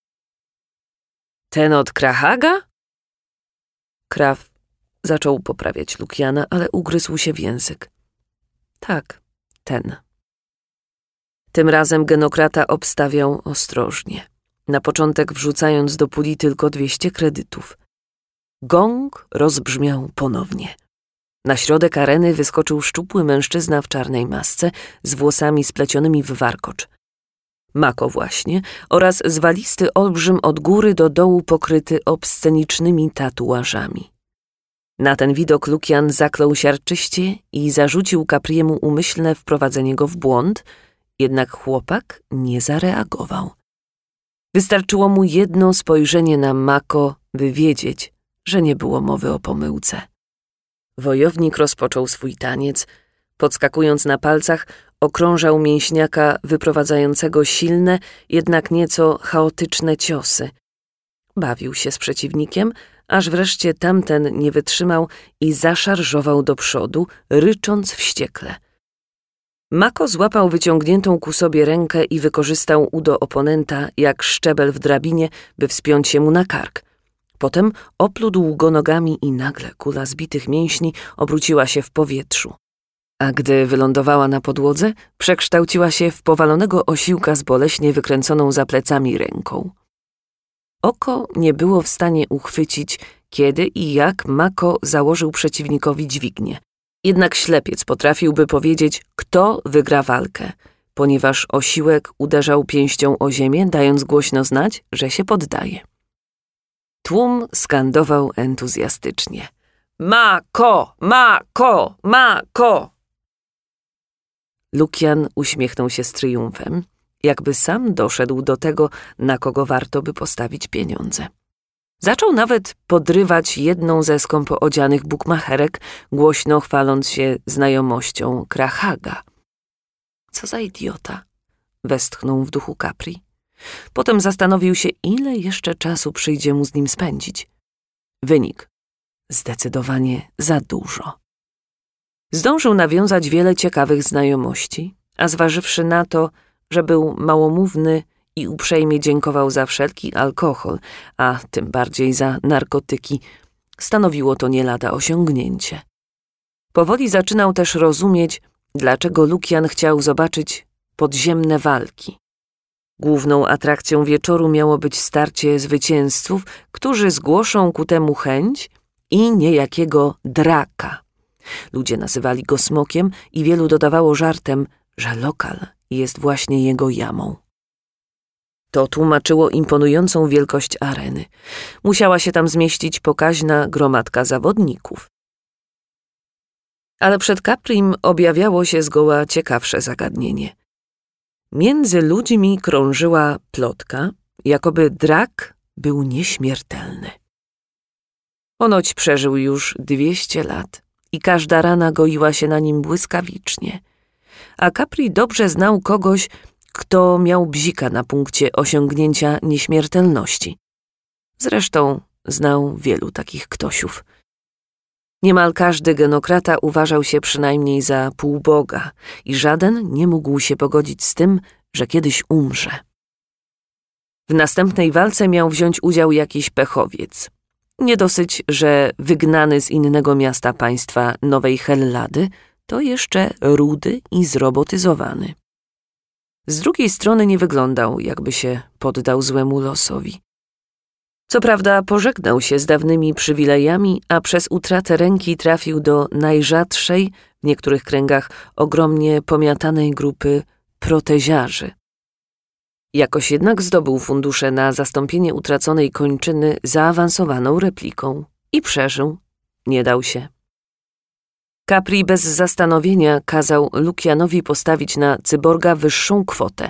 Ten od Krahaga? Kraf zaczął poprawiać Lukiana, ale ugryzł się w język. Tak, ten. Tym razem genokrata obstawiał ostrożnie, na początek wrzucając do puli tylko 200 kredytów. Gong rozbrzmiał ponownie. Na środek areny wyskoczył szczupły mężczyzna w czarnej masce z włosami splecionymi w warkocz. Mako właśnie, oraz zwalisty olbrzym od góry do dołu pokryty obscenicznymi tatuażami. Na ten widok Lukian zaklął siarczyście i zarzucił Capriemu umyślne wprowadzenie go w błąd, jednak chłopak nie zareagował. Wystarczyło mu jedno spojrzenie na Mako, by wiedzieć, że nie było mowy o pomyłce. Wojownik rozpoczął swój taniec, podskakując na palcach, okrążał mięśniaka wyprowadzającego silne, jednak nieco chaotyczne ciosy. Bawił się z przeciwnikiem, aż wreszcie tamten nie wytrzymał i zaszarżował do przodu, rycząc wściekle. Mako złapał wyciągniętą ku sobie rękę i wykorzystał udo oponenta jak szczebel w drabinie, by wspiąć się mu na kark. Potem oplódł go nogami i nagle kula zbitych mięśni obróciła się w powietrzu. A gdy wylądowała na podłodze, przekształciła się w powalonego osiłka z boleśnie wykręconą za plecami ręką. Oko nie było w stanie uchwycić, kiedy i jak Mako założył przeciwnikowi dźwignię. Jednak ślepiec potrafiłby powiedzieć, kto wygra walkę, ponieważ osiłek uderzał pięścią o ziemię, dając głośno znać, że się poddaje. Tłum skandował entuzjastycznie. Mako! Mako! Mako! Lukian uśmiechnął się z triumfem, jakby sam doszedł do tego, na kogo warto by postawić pieniądze. Zaczął nawet podrywać jedną ze skąpo odzianych bukmacherek, głośno chwaląc się znajomością Krahaga. Co za idiota, westchnął w duchu Capri. Potem zastanowił się, ile jeszcze czasu przyjdzie mu z nim spędzić. Wynik. Zdecydowanie za dużo. Zdążył nawiązać wiele ciekawych znajomości, a zważywszy na to, że był małomówny i uprzejmie dziękował za wszelki alkohol, a tym bardziej za narkotyki, stanowiło to nie lada osiągnięcie. Powoli zaczynał też rozumieć, dlaczego Lukian chciał zobaczyć podziemne walki. Główną atrakcją wieczoru miało być starcie zwycięzców, którzy zgłoszą ku temu chęć i niejakiego Draka. Ludzie nazywali go Smokiem i wielu dodawało żartem, że lokal jest właśnie jego jamą. To tłumaczyło imponującą wielkość areny. Musiała się tam zmieścić pokaźna gromadka zawodników. Ale przed Caprim objawiało się zgoła ciekawsze zagadnienie. Między ludźmi krążyła plotka, jakoby Drak był nieśmiertelny. Ponoć przeżył już 200 lat i każda rana goiła się na nim błyskawicznie. A Capri dobrze znał kogoś, kto miał bzika na punkcie osiągnięcia nieśmiertelności. Zresztą znał wielu takich ktosiów. Niemal każdy genokrata uważał się przynajmniej za półboga i żaden nie mógł się pogodzić z tym, że kiedyś umrze. W następnej walce miał wziąć udział jakiś pechowiec. Nie dosyć, że wygnany z innego miasta państwa Nowej Hellady, to jeszcze rudy i zrobotyzowany. Z drugiej strony nie wyglądał, jakby się poddał złemu losowi. Co prawda pożegnał się z dawnymi przywilejami, a przez utratę ręki trafił do najrzadszej, w niektórych kręgach ogromnie pomiatanej grupy proteziarzy. Jakoś jednak zdobył fundusze na zastąpienie utraconej kończyny zaawansowaną repliką i przeżył, nie dał się. Capri bez zastanowienia kazał Lukianowi postawić na cyborga wyższą kwotę.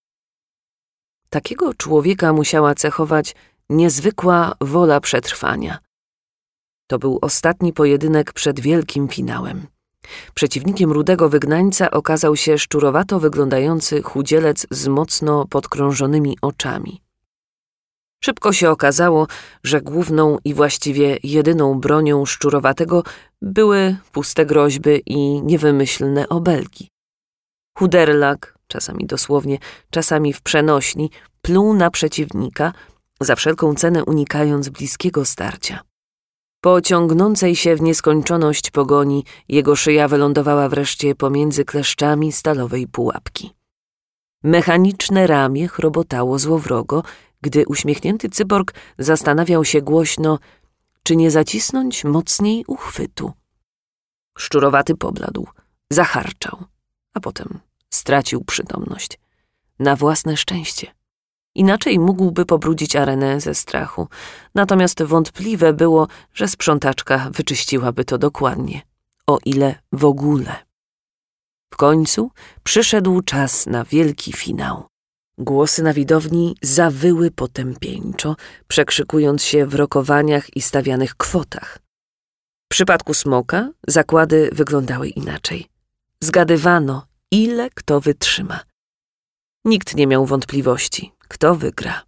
Takiego człowieka musiała cechować niezwykła wola przetrwania. To był ostatni pojedynek przed wielkim finałem. Przeciwnikiem rudego wygnańca okazał się szczurowato wyglądający chudzielec z mocno podkrążonymi oczami. Szybko się okazało, że główną i właściwie jedyną bronią szczurowatego były puste groźby i niewymyślne obelgi. Chuderlak, czasami dosłownie, czasami w przenośni, pluł na przeciwnika, za wszelką cenę unikając bliskiego starcia. Po ciągnącej się w nieskończoność pogoni jego szyja wylądowała wreszcie pomiędzy kleszczami stalowej pułapki. Mechaniczne ramię chrobotało złowrogo, gdy uśmiechnięty cyborg zastanawiał się głośno, czy nie zacisnąć mocniej uchwytu. Szczurowaty pobladł, zacharczał, a potem stracił przytomność. Na własne szczęście. Inaczej mógłby pobrudzić arenę ze strachu, natomiast wątpliwe było, że sprzątaczka wyczyściłaby to dokładnie, o ile w ogóle. W końcu przyszedł czas na wielki finał. Głosy na widowni zawyły potępieńczo, przekrzykując się w rokowaniach i stawianych kwotach. W przypadku Smoka zakłady wyglądały inaczej. Zgadywano, ile kto wytrzyma. Nikt nie miał wątpliwości, kto wygra.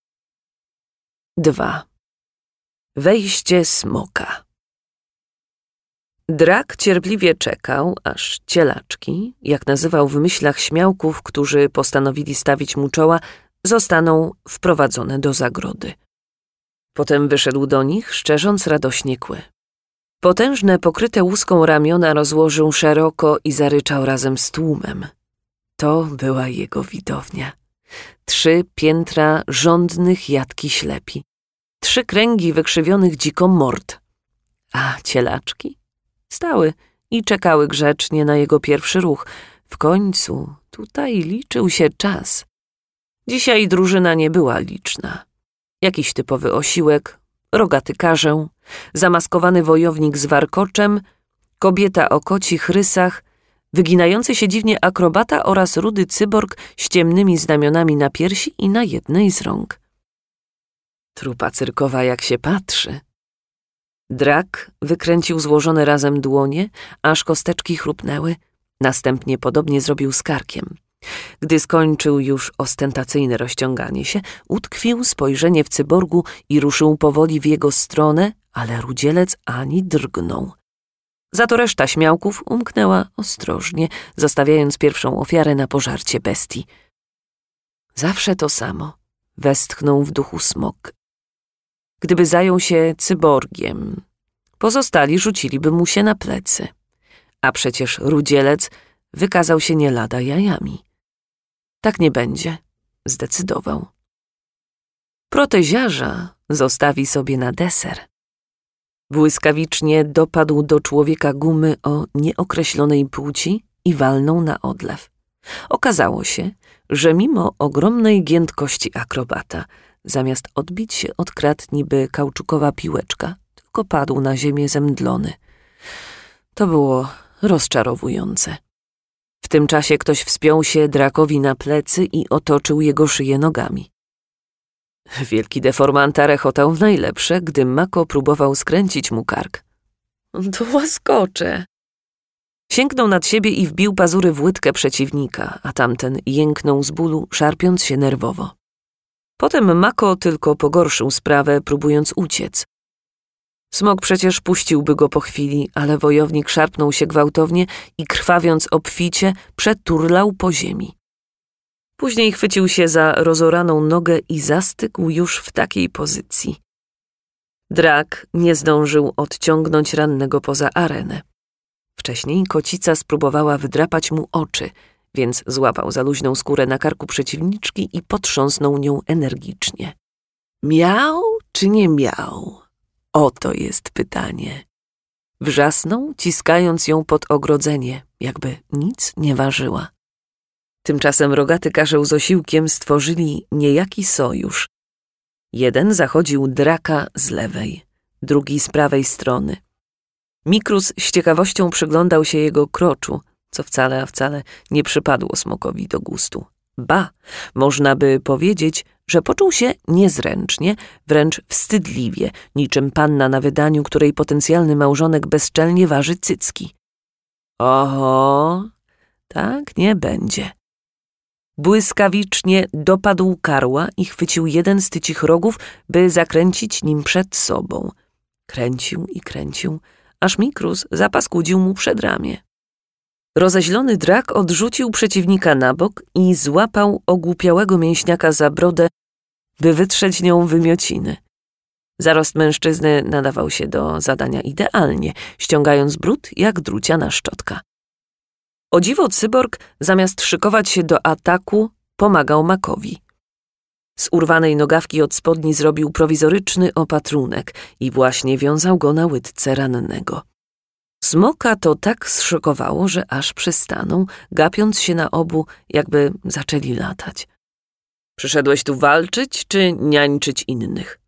2. Wejście Smoka. Drak cierpliwie czekał, aż cielaczki, jak nazywał w myślach śmiałków, którzy postanowili stawić mu czoła, zostaną wprowadzone do zagrody. Potem wyszedł do nich, szczerząc radośnie kły. Potężne, pokryte łuską ramiona rozłożył szeroko i zaryczał razem z tłumem. To była jego widownia. 3 piętra żądnych jatki ślepi. 3 kręgi wykrzywionych dziko mord. A cielaczki? Stały i czekały grzecznie na jego pierwszy ruch. W końcu tutaj liczył się czas. Dzisiaj drużyna nie była liczna. Jakiś typowy osiłek, rogaty karzeł, zamaskowany wojownik z warkoczem, kobieta o kocich rysach, wyginający się dziwnie akrobata oraz rudy cyborg z ciemnymi znamionami na piersi i na jednej z rąk. Trupa cyrkowa jak się patrzy. Drak wykręcił złożone razem dłonie, aż kosteczki chrupnęły. Następnie podobnie zrobił z karkiem. Gdy skończył już ostentacyjne rozciąganie się, utkwił spojrzenie w cyborgu i ruszył powoli w jego stronę, ale rudzielec ani drgnął. Za to reszta śmiałków umknęła ostrożnie, zostawiając pierwszą ofiarę na pożarcie bestii. Zawsze to samo, westchnął w duchu Smok. Gdyby zajął się cyborgiem, pozostali rzuciliby mu się na plecy. A przecież Rudzielec wykazał się nie lada jajami. Tak nie będzie, zdecydował. Proteziarza zostawi sobie na deser. Błyskawicznie dopadł do człowieka gumy o nieokreślonej płci i walnął na odlew. Okazało się, że mimo ogromnej giętkości akrobata, zamiast odbić się od krat niby kauczukowa piłeczka, tylko padł na ziemię zemdlony. To było rozczarowujące. W tym czasie ktoś wspiął się Drakowi na plecy i otoczył jego szyję nogami. Wielki deformanta rechotał w najlepsze, gdy Mako próbował skręcić mu kark. To łaskocze. Sięgnął nad siebie i wbił pazury w łydkę przeciwnika, a tamten jęknął z bólu, szarpiąc się nerwowo. Potem Mako tylko pogorszył sprawę, próbując uciec. Smok przecież puściłby go po chwili, ale wojownik szarpnął się gwałtownie i krwawiąc obficie przeturlał po ziemi. Później chwycił się za rozoraną nogę i zastygł już w takiej pozycji. Drak nie zdążył odciągnąć rannego poza arenę. Wcześniej kocica spróbowała wydrapać mu oczy, więc złapał za luźną skórę na karku przeciwniczki i potrząsnął nią energicznie. Miał czy nie miał? Oto jest pytanie. Wrzasnął, ciskając ją pod ogrodzenie, jakby nic nie ważyła. Tymczasem rogaty karzeł z osiłkiem stworzyli niejaki sojusz. Jeden zachodził Draka z lewej, drugi z prawej strony. Mikrus z ciekawością przyglądał się jego kroczu, co wcale nie przypadło Smokowi do gustu. Ba, można by powiedzieć, że poczuł się niezręcznie, wręcz wstydliwie, niczym panna na wydaniu, której potencjalny małżonek bezczelnie waży cycki. Oho, tak nie będzie. Błyskawicznie dopadł karła i chwycił jeden z tycich rogów, by zakręcić nim przed sobą. Kręcił i kręcił, aż Mikrus zapaskudził mu przed ramię. Rozeźlony drak odrzucił przeciwnika na bok i złapał ogłupiałego mięśniaka za brodę, by wytrzeć nią wymiociny. Zarost mężczyzny nadawał się do zadania idealnie, ściągając brud jak druciana szczotka. O dziwo cyborg, zamiast szykować się do ataku, pomagał Makowi. Z urwanej nogawki od spodni zrobił prowizoryczny opatrunek i właśnie wiązał go na łydce rannego. Smoka to tak zszokowało, że aż przystanął, gapiąc się na obu, jakby zaczęli latać. Przyszedłeś tu walczyć, czy niańczyć innych?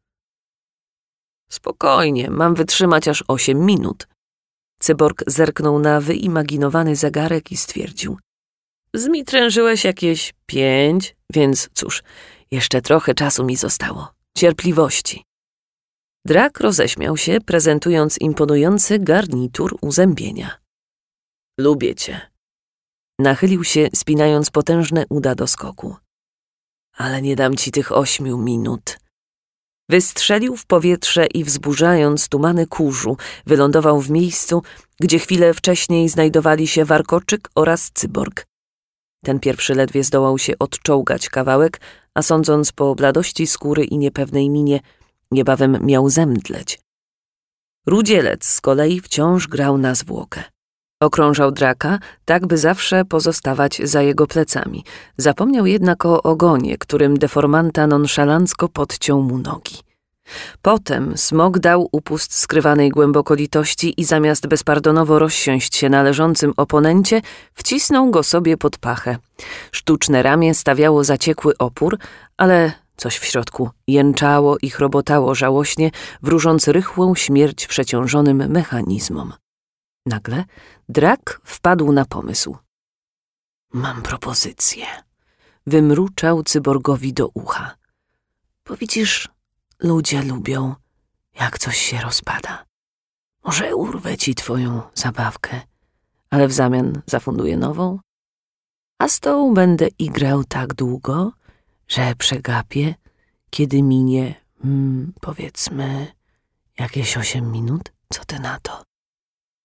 Spokojnie, mam wytrzymać aż 8 minut. Cyborg zerknął na wyimaginowany zegarek i stwierdził. Zmitrężyłeś jakieś 5, więc cóż, jeszcze trochę czasu mi zostało. Cierpliwości. Drak roześmiał się, prezentując imponujący garnitur uzębienia. Lubię cię. Nachylił się, spinając potężne uda do skoku. Ale nie dam ci tych 8 minut. Wystrzelił w powietrze i wzburzając tumany kurzu, wylądował w miejscu, gdzie chwilę wcześniej znajdowali się warkoczyk oraz cyborg. Ten pierwszy ledwie zdołał się odczołgać kawałek, a sądząc po bladości skóry i niepewnej minie, niebawem miał zemdleć. Rudzielec z kolei wciąż grał na zwłokę. Okrążał Draka, tak by zawsze pozostawać za jego plecami. Zapomniał jednak o ogonie, którym deformanta nonszalancko podciął mu nogi. Potem Smok dał upust skrywanej głęboko litości i zamiast bezpardonowo rozsiąść się na leżącym oponencie, wcisnął go sobie pod pachę. Sztuczne ramię stawiało zaciekły opór, ale coś w środku jęczało i chrobotało żałośnie, wróżąc rychłą śmierć przeciążonym mechanizmom. Nagle Drak wpadł na pomysł. Mam propozycję. Wymruczał cyborgowi do ucha. Bo widzisz, ludzie lubią, jak coś się rozpada. Może urwę ci twoją zabawkę, ale w zamian zafunduję nową. A z tą będę igrał tak długo, że przegapię, kiedy minie, powiedzmy, jakieś 8 minut. Co ty na to?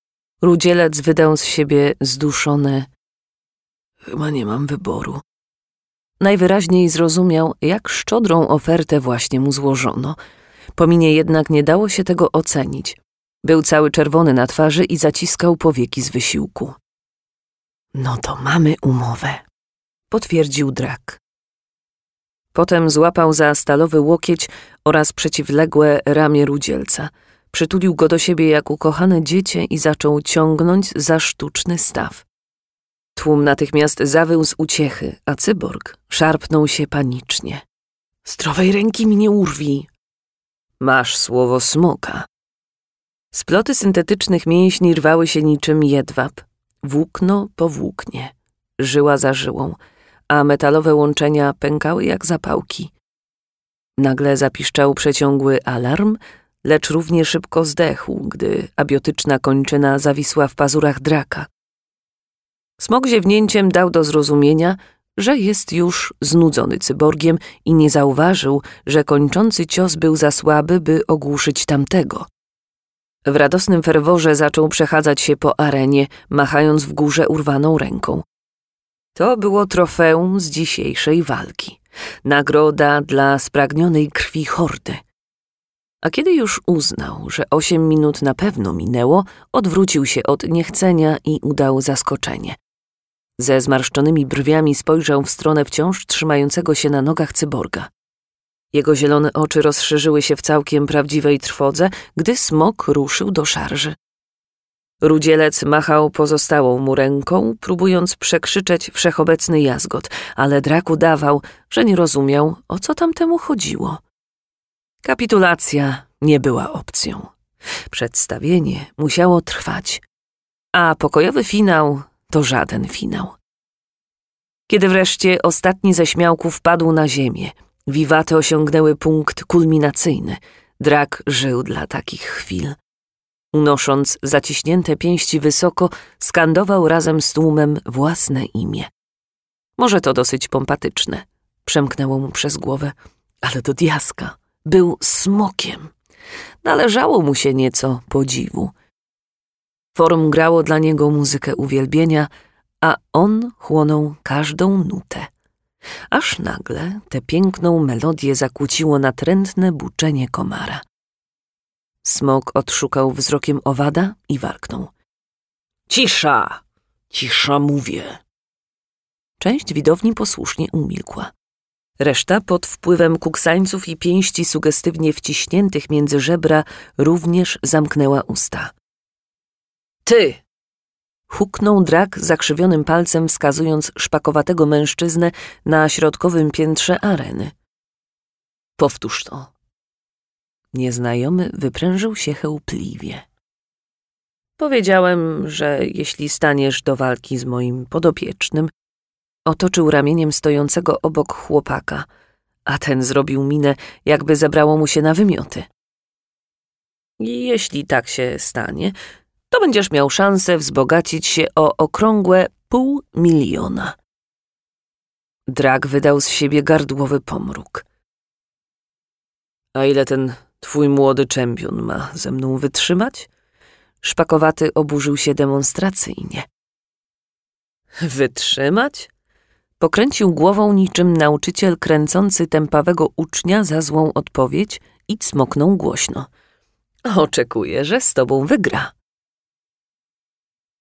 Rudzielec wydał z siebie zduszone: chyba nie mam wyboru. Najwyraźniej zrozumiał, jak szczodrą ofertę właśnie mu złożono. Po minie jednak nie dało się tego ocenić. Był cały czerwony na twarzy i zaciskał powieki z wysiłku. No to mamy umowę, potwierdził Drak. Potem złapał za stalowy łokieć oraz przeciwległe ramię Rudzielca. Przytulił go do siebie jak ukochane dziecię i zaczął ciągnąć za sztuczny staw. Tłum natychmiast zawył z uciechy, a cyborg szarpnął się panicznie. Zdrowej ręki mi nie urwij. Masz słowo smoka. Sploty syntetycznych mięśni rwały się niczym jedwab, włókno po włóknie, żyła za żyłą, a metalowe łączenia pękały jak zapałki. Nagle zapiszczał przeciągły alarm, lecz równie szybko zdechł, gdy abiotyczna kończyna zawisła w pazurach Draka. Smok ziewnięciem dał do zrozumienia, że jest już znudzony cyborgiem i nie zauważył, że kończący cios był za słaby, by ogłuszyć tamtego. W radosnym ferworze zaczął przechadzać się po arenie, machając w górze urwaną ręką. To było trofeum z dzisiejszej walki. Nagroda dla spragnionej krwi hordy. A kiedy już uznał, że 8 minut na pewno minęło, odwrócił się od niechcenia i udał zaskoczenie. Ze zmarszczonymi brwiami spojrzał w stronę wciąż trzymającego się na nogach cyborga. Jego zielone oczy rozszerzyły się w całkiem prawdziwej trwodze, gdy smok ruszył do szarży. Rudzielec machał pozostałą mu ręką, próbując przekrzyczeć wszechobecny jazgot, ale Drak udawał, że nie rozumiał, o co tamtemu chodziło. Kapitulacja nie była opcją. Przedstawienie musiało trwać, a pokojowy finał to żaden finał. Kiedy wreszcie ostatni ze śmiałków padł na ziemię, wiwaty osiągnęły punkt kulminacyjny. Drak żył dla takich chwil. Unosząc zaciśnięte pięści wysoko, skandował razem z tłumem własne imię. Może to dosyć pompatyczne, przemknęło mu przez głowę, ale do diaska był smokiem. Należało mu się nieco podziwu. Forum grało dla niego muzykę uwielbienia, a on chłonął każdą nutę. Aż nagle tę piękną melodię zakłóciło natrętne buczenie komara. Smok odszukał wzrokiem owada i warknął. Cisza! Cisza, mówię! Część widowni posłusznie umilkła. Reszta pod wpływem kuksańców i pięści sugestywnie wciśniętych między żebra również zamknęła usta. Ty! Huknął Drak zakrzywionym palcem, wskazując szpakowatego mężczyznę na środkowym piętrze areny. Powtórz to. Nieznajomy wyprężył się chełpliwie. Powiedziałem, że jeśli staniesz do walki z moim podopiecznym, otoczył ramieniem stojącego obok chłopaka, a ten zrobił minę, jakby zebrało mu się na wymioty. I jeśli tak się stanie, to będziesz miał szansę wzbogacić się o okrągłe 500 000. Drak wydał z siebie gardłowy pomruk. A ile ten twój młody czempion ma ze mną wytrzymać? Szpakowaty oburzył się demonstracyjnie. Wytrzymać? Pokręcił głową niczym nauczyciel kręcący tępawego ucznia za złą odpowiedź i cmoknął głośno. Oczekuję, że z tobą wygra.